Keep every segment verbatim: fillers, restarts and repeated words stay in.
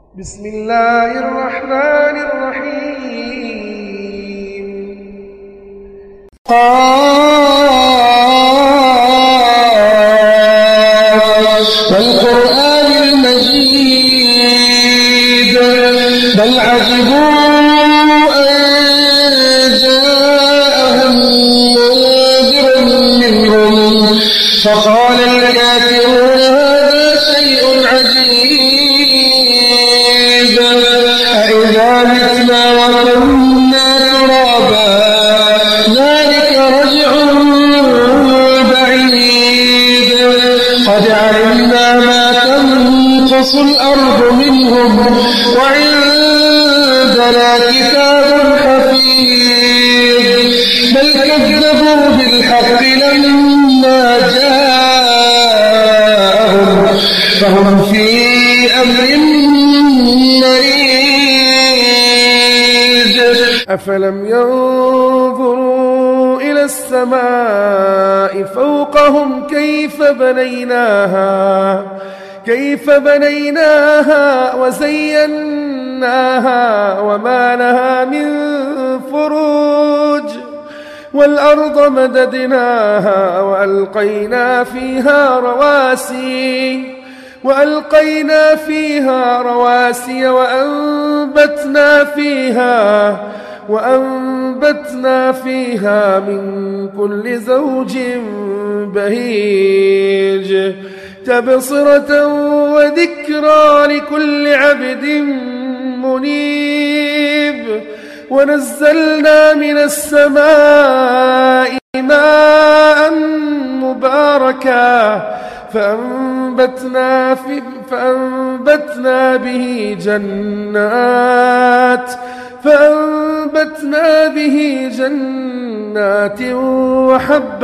بسم الله الرحمن الرحيم. قاف والقرآن المجيد بل عجبوا أن جاءهم منذر منهم فقال الكافرون هذا شيء عجيب أإذا متنا وكنا ترابا ذلك رجع بعيد قد علمنا ما تنقص الأرض منهم وعندنا كتاب حفيظ بل كذبوا بالحق لما جاءهم فهم في أمر مريج. أفلم ينظروا إلى السماء فوقهم كيف بنيناها كيف بنيناها وزيناها وما لها من فروج والأرض مددناها وألقينا فيها رواسي وألقينا فيها رواسي وأنبتنا فيها وأنبتنا فيها من كل زوج بهيج تبصرة وذكرى لكل عبد منيب. ونزلنا من السماء ماء مباركا فأنبتنا, في فأنبتنا به جنات فأنبتنا به جنات وحب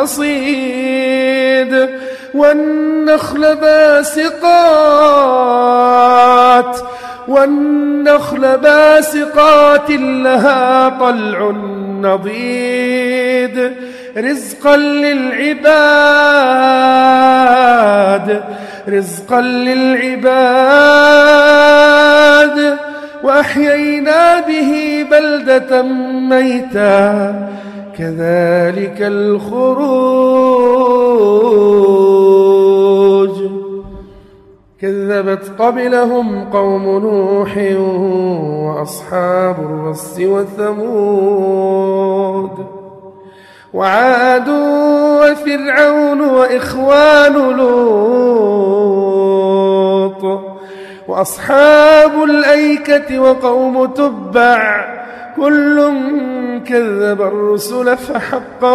الحصيد والنخل باسقات والنخل باسقات لها طلع نضيد رزقا للعباد رزقا للعباد وأحيينا به بلدة ميتا كذلك الخروج. كذبت قبلهم قوم نوح وأصحاب الرس وثمود وعاد وفرعون وإخوان لوط وأصحاب الأيكة وقوم تبع كل كذب الرسل فحق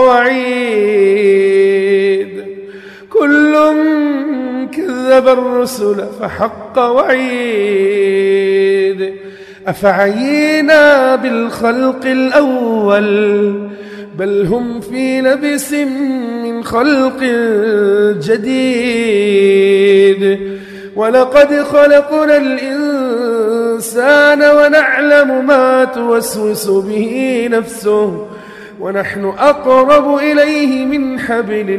وعيد كل كذب الرسل فحق وعيد. أفعينا بالخلق الأول بل هم في لبس من خلق جديد. ولقد خلقنا الإنسان ونعلم ما توسوس به نفسه ونحن أقرب إليه من حبل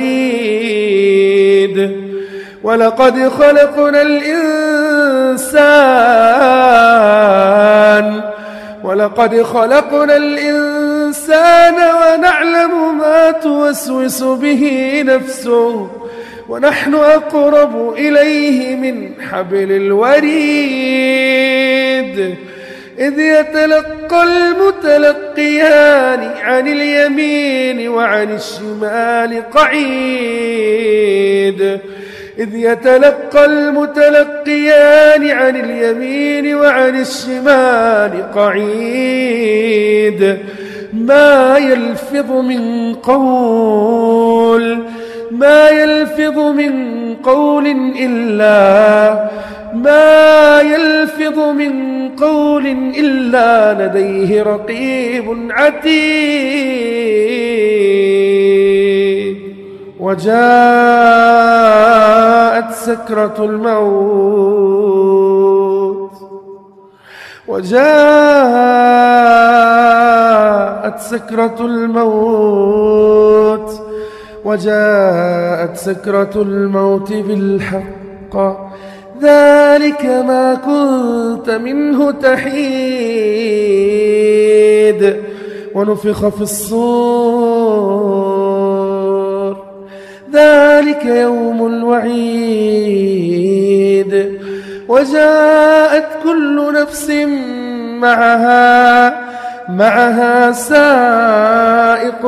الوريد. ولقد خلقنا الإنسان ولقد خلقنا الإنسان ونعلم ما توسوس به نفسه ونحن أقرب إليه من حبل الوريد. إذ يتلقى المتلقيان عن اليمين وعن الشمال قعيد إذ يتلقى المتلقيان عن اليمين وعن الشمال قعيد ما يلفظ من قول ما يلفظ من قول إلا ما يلفظ من قول إلا لديه رقيب عتيد. وجاءت سكرة الموت وجاءت سكرة الموت وجاءت سكرة الموت بالحق ذلك ما كنت منه تحيد ونفخ في الصور ذلك يوم الوعيد وجاءت كل نفس معها معها سائق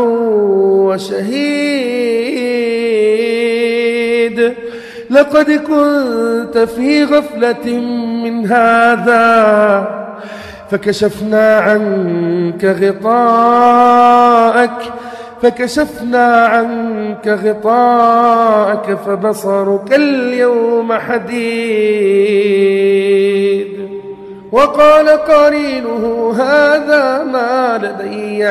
وشهيد لقد كنت في غفلة من هذا فكشفنا عنك غطاءك فكشفنا عنك غطاءك فبصرك اليوم حديد وقال قرينه هذا ما لدي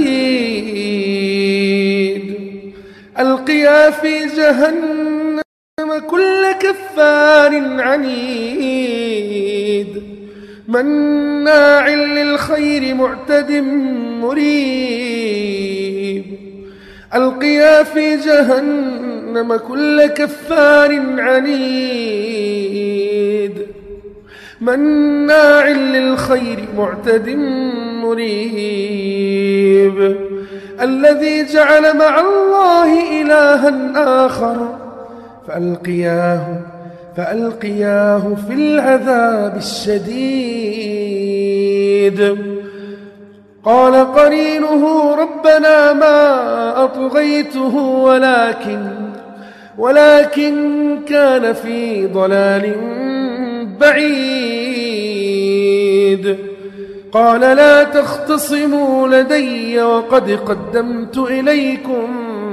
عتيد ألقيا في جهنم كل كفار عنيد مناع للخير معتد مريب ألقيا في جهنم كل كفار عنيد مناع للخير معتد مريب الذي جعل مع الله إلها آخر فألقياه فألقياه في العذاب الشديد قال قرينه ربنا ما أطغيته ولكن ولكن كان في ضلال بعيد قال لا تختصموا لدي وقد قدمت إليكم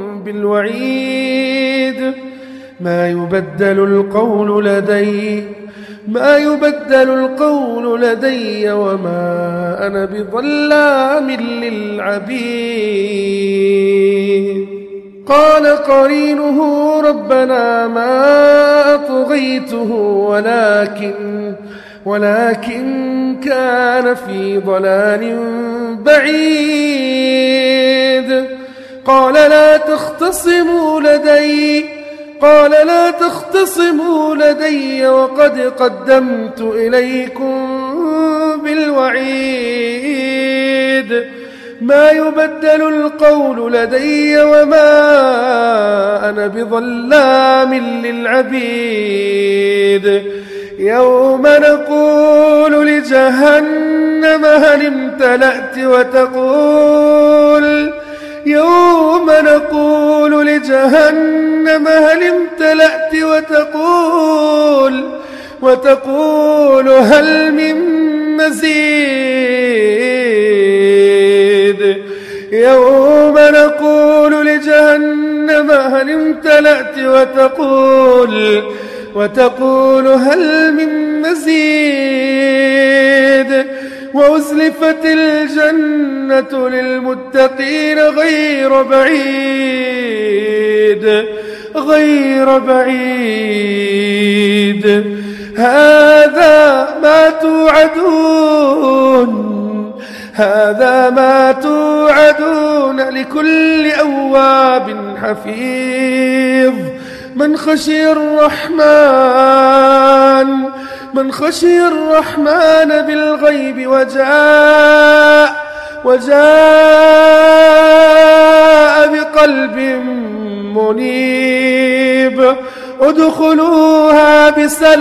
بالوعيد ما يبدل القول لدي ما يبدل القول لدي وما أنا بظلام للعبيد قال قرينه ربنا ما أطغيته ولكن ولكن كان في ضلال بعيد قال لا تختصموا لدي قال لا تختصموا لدي وقد قدمت إليكم بالوعيد ما يبدل القول لدي وما أنا بظلام للعبيد يوم نقول لجهنم هل امتلأت وتقول يوم نقول لجهنم هل امتلأت وتقول وتقول هل من مزيد يوم نقول لجهنم هل امتلأت وتقول وتقول هل من مزيد وأزلفت الجنة للمتقين غير بعيد غير بعيد هذا ما توعدون هذا ما توعدون لكل أواب حفيظ من خشي الرحمن من خشي الرحمن بالغيب وجاء وجاء بقلب منيب ادخلوها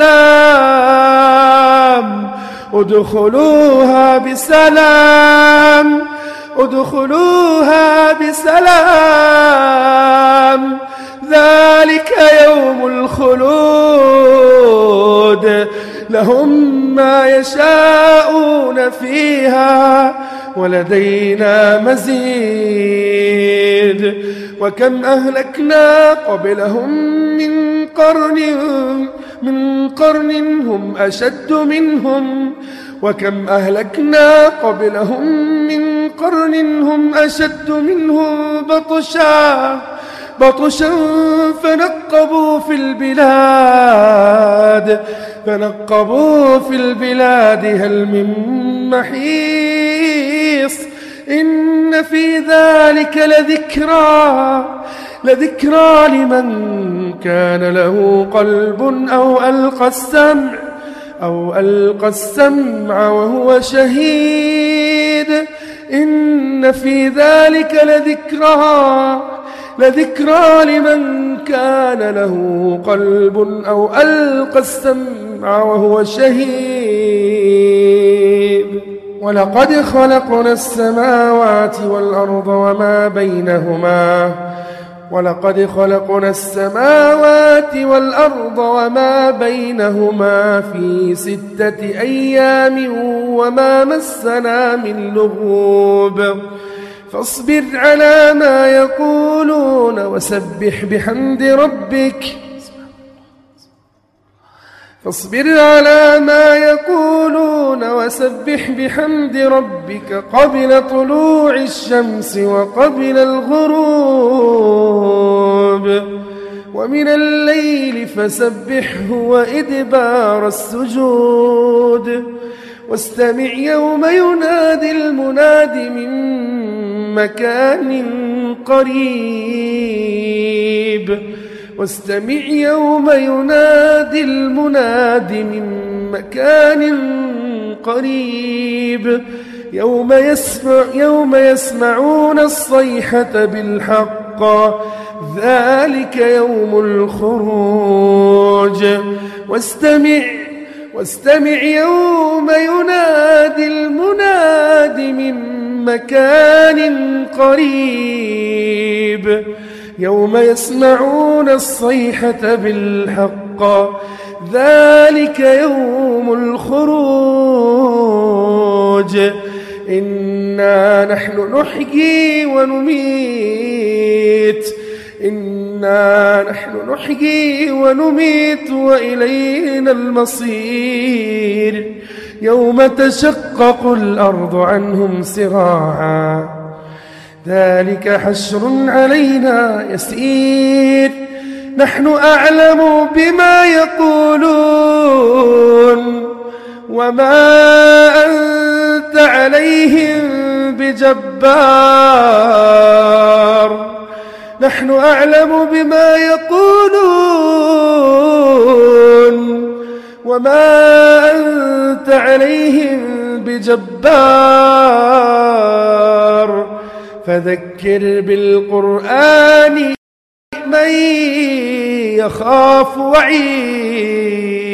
بسلام ادخلوها بسلام ادخلوها بسلام ذلك يوم الخلود لهم ما يشاءون فيها ولدينا مزيد وكم أهلكنا قبلهم من قرن من قرن هم أشد منهم وكم أهلكنا قبلهم من قرن هم أشد منهم بطشا بطشا فنقبوا في البلاد فنقبوا في البلاد هل من محيص إن في ذلك لذكرى لذكرى لمن كان له قلب أو ألقى السمع أو ألقى السمع وهو شهيد إن في ذلك لذكرى لذكرى لمن كان له قلب أو ألقى السمع وهو شهيد ولقد خلقنا السماوات والأرض وما بينهما ولقد خلقنا السماوات والأرض وما بينهما في ستة أيام وما مسنا من لغوب فاصبر على ما يقولون وسبح بحمد ربك فاصبر على ما يقولون وسبح بحمد ربك قبل طلوع الشمس وقبل الغروب ومن الليل فسبحه وإدبار السجود واستمع يوم ينادي المناد من مكان قريب واستمع يوم ينادي المناد من مكان قريب يوم يسمع يوم يسمعون الصيحة بالحق ذلك يوم الخروج واستمع واستمع يوم ينادي المناد من مكان قريب يوم يسمعون الصيحة بالحق ذلك يوم الخروج إنا نحن نحيي ونميت إنا نحن نحيي ونميت وإلينا المصير يوم تشقق الأرض عنهم سراعا ذلك حشر علينا يسير نحن أعلم بما يقولون وما أنت عليهم بجبار نحن أعلم بما يقولون وما أنت عليهم بجبار فذكر بالقرآن من يخاف وعيد